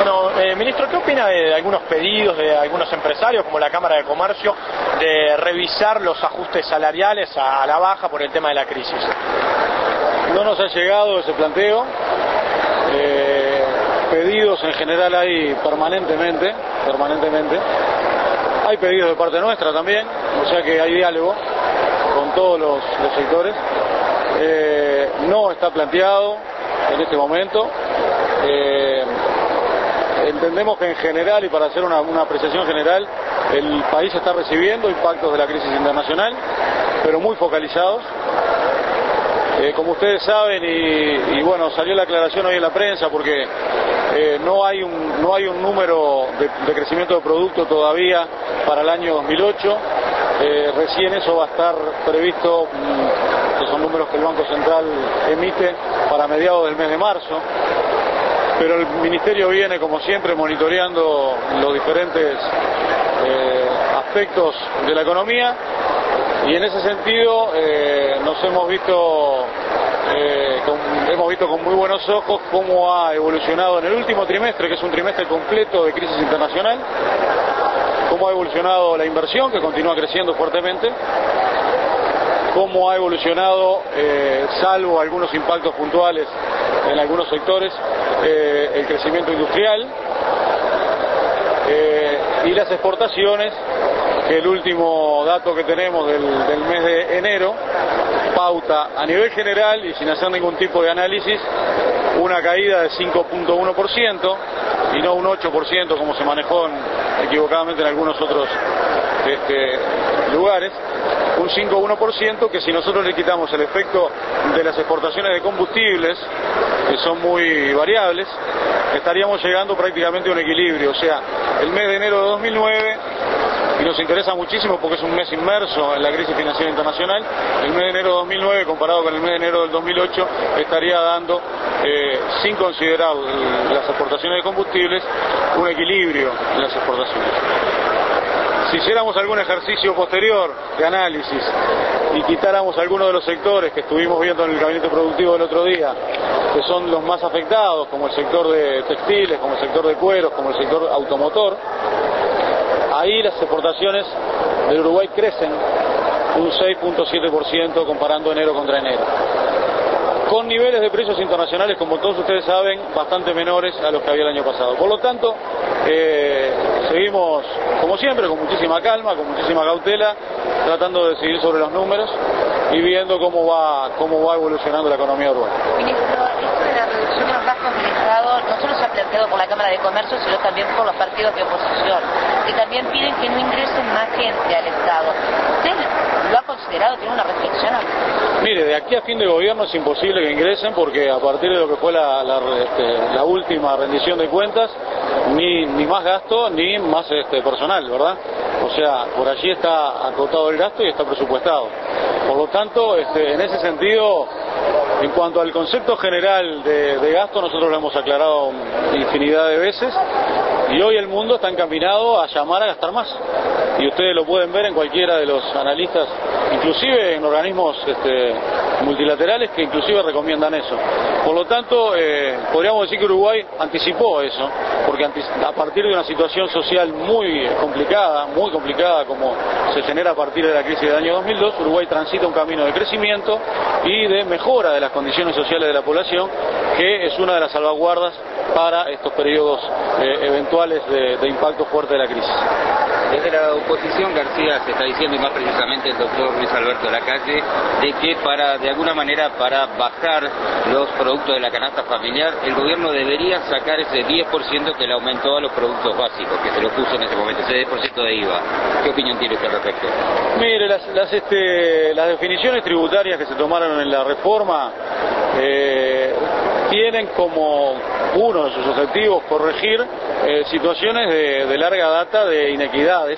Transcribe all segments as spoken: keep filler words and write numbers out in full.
Bueno, eh, ministro, ¿qué opina de, de algunos pedidos de algunos empresarios, como la Cámara de Comercio, de revisar los ajustes salariales a, a la baja por el tema de la crisis? No nos ha llegado ese planteo. Eh, pedidos en general hay permanentemente, permanentemente. Hay pedidos de parte nuestra también, o sea que hay diálogo con todos los, los sectores. Eh, no está planteado en este momento. Eh, entendemos que en general, y para hacer una, una apreciación general, el país está recibiendo impactos de la crisis internacional, pero muy focalizados. Eh, como ustedes saben, y, y bueno, salió la aclaración hoy en la prensa, porque eh, no hay un, no hay un número de, de crecimiento de producto todavía para el año dos mil ocho. Eh, recién eso va a estar previsto, que son números que el Banco Central emite para mediados del mes de marzo. Pero el Ministerio viene, como siempre, monitoreando los diferentes eh, aspectos de la economía, y en ese sentido eh, nos hemos visto, eh, con, hemos visto con muy buenos ojos cómo ha evolucionado en el último trimestre, que es un trimestre completo de crisis internacional, cómo ha evolucionado la inversión, que continúa creciendo fuertemente, cómo ha evolucionado, eh, salvo algunos impactos puntuales en algunos sectores, eh, el crecimiento industrial eh, y las exportaciones, que el último dato que tenemos del, del mes de enero pauta a nivel general y sin hacer ningún tipo de análisis una caída de cinco punto uno por ciento y no un ocho por ciento como se manejó en, equivocadamente en algunos otros este, lugares. Un cinco punto uno por ciento que, si nosotros le quitamos el efecto de las exportaciones de combustibles, que son muy variables, estaríamos llegando prácticamente a un equilibrio. O sea, el mes de enero de dos mil nueve, y nos interesa muchísimo porque es un mes inmerso en la crisis financiera internacional, el mes de enero de dos mil nueve comparado con el mes de enero del dos mil ocho estaría dando, eh, sin considerar las exportaciones de combustibles, un equilibrio en las exportaciones. Si hiciéramos algún ejercicio posterior de análisis y quitáramos algunos de los sectores que estuvimos viendo en el gabinete productivo del otro día, que son los más afectados, como el sector de textiles, como el sector de cueros, como el sector automotor, ahí las exportaciones del Uruguay crecen un seis punto siete por ciento comparando enero contra enero, con niveles de precios internacionales, como todos ustedes saben, bastante menores a los que había el año pasado. Por lo tanto, eh, seguimos, como siempre, con muchísima calma, con muchísima cautela, tratando de decidir sobre los números y viendo cómo va, cómo va evolucionando la economía uruguaya. Ministro, esto de la reducción de los gastos del Estado no solo se ha planteado por la Cámara de Comercio, sino también por los partidos de oposición, que también piden que no ingresen más gente al Estado. ¿Usted lo ha considerado? ¿Tiene una reflexión? Mire, de aquí a fin de gobierno es imposible que ingresen, porque a partir de lo que fue la, la, este, la última rendición de cuentas, ni, ni más gasto ni más este, personal, ¿verdad? O sea, por allí está acotado el gasto y está presupuestado. Por lo tanto, este, en ese sentido, en cuanto al concepto general de, de gasto, nosotros lo hemos aclarado infinidad de veces, y hoy el mundo está encaminado a llamar a gastar más. Y ustedes lo pueden ver en cualquiera de los analistas, inclusive en organismos este, multilaterales, que inclusive recomiendan eso. Por lo tanto, eh, podríamos decir que Uruguay anticipó eso, porque a partir de una situación social muy complicada, muy complicada como se genera a partir de la crisis del año dos mil dos, Uruguay transita un camino de crecimiento y de mejora de las condiciones sociales de la población, que es una de las salvaguardas para estos periodos eh, eventuales de, de impacto fuerte de la crisis. Desde la oposición, García, se está diciendo, y más precisamente el doctor Luis Alberto Lacalle, de que para, de alguna manera, para bajar los productos de la canasta familiar, el gobierno debería sacar ese diez por ciento que le aumentó a los productos básicos, que se lo puso en ese momento, ese diez por ciento de I V A. ¿Qué opinión tiene usted al respecto? Mire, las, las, este, las definiciones tributarias que se tomaron en la reforma eh, tienen como uno de sus objetivos corregir eh, situaciones de, de larga data de inequidades,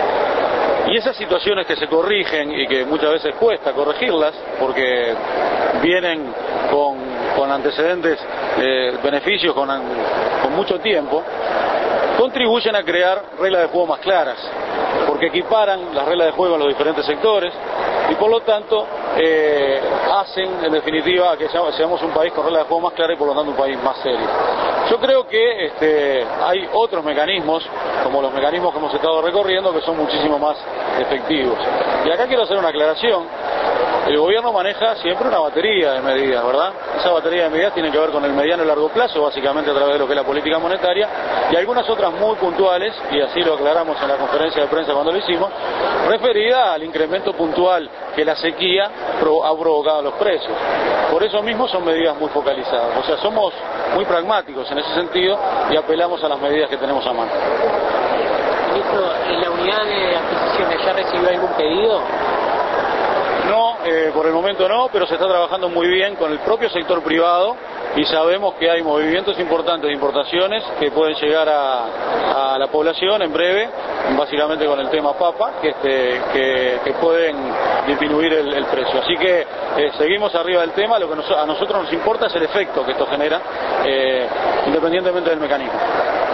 y esas situaciones que se corrigen y que muchas veces cuesta corregirlas porque vienen con, con antecedentes, eh, beneficios con, con mucho tiempo, contribuyen a crear reglas de juego más claras, porque equiparan las reglas de juego en los diferentes sectores y por lo tanto eh, hacen en definitiva que seamos un país con reglas de juego más claras y por lo tanto un país más serio. Yo creo que este, hay otros mecanismos, como los mecanismos que hemos estado recorriendo, que son muchísimo más efectivos. Y acá quiero hacer una aclaración. El gobierno maneja siempre una batería de medidas, ¿verdad? Esa batería de medidas tiene que ver con el mediano y largo plazo, básicamente a través de lo que es la política monetaria, y algunas otras muy puntuales, y así lo aclaramos en la conferencia de prensa cuando lo hicimos, referida al incremento puntual que la sequía ha provocado en los precios. Por eso mismo son medidas muy focalizadas. O sea, somos muy pragmáticos en ese sentido y apelamos a las medidas que tenemos a mano. Ministro, ¿en la unidad de adquisiciones ya recibió algún pedido? No, eh, por el momento no, pero se está trabajando muy bien con el propio sector privado y sabemos que hay movimientos importantes de importaciones que pueden llegar a, a la población en breve, básicamente con el tema papa, que, este, que, que pueden disminuir el, el precio. Así que eh, seguimos arriba del tema, lo que nos, a nosotros nos importa es el efecto que esto genera, eh, independientemente del mecanismo.